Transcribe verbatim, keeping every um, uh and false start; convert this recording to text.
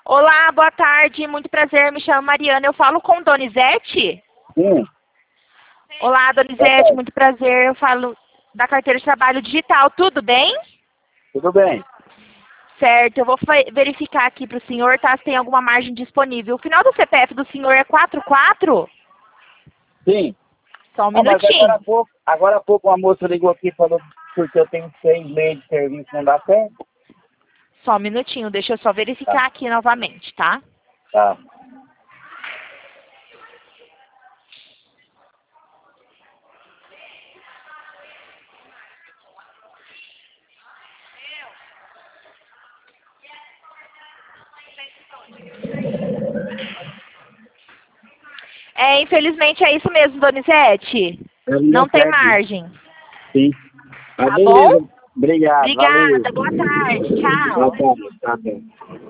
Olá, boa tarde, muito prazer, me chamo Mariana, eu falo com Donizete? Sim. Olá, Donizete, muito prazer, eu falo da carteira de trabalho digital, tudo bem? Tudo bem. Certo, eu vou verificar aqui para o senhor, tá, se tem alguma margem disponível. O final do C P F do senhor é quatro quatro? Sim. Só um Ah, mas minutinho. agora há pouco, agora há pouco uma moça ligou aqui e falou porque eu tenho seis meses de serviço, não dá certo? Só um minutinho, deixa eu só verificar Tá. aqui novamente, tá? Tá. É, infelizmente é isso mesmo, Donizete. Não, Não tem serve. margem. Sim. Ah, Tá bom? beleza. Obrigado. Obrigada, Valeu. boa tarde, tchau. Boa tarde. Tá bem.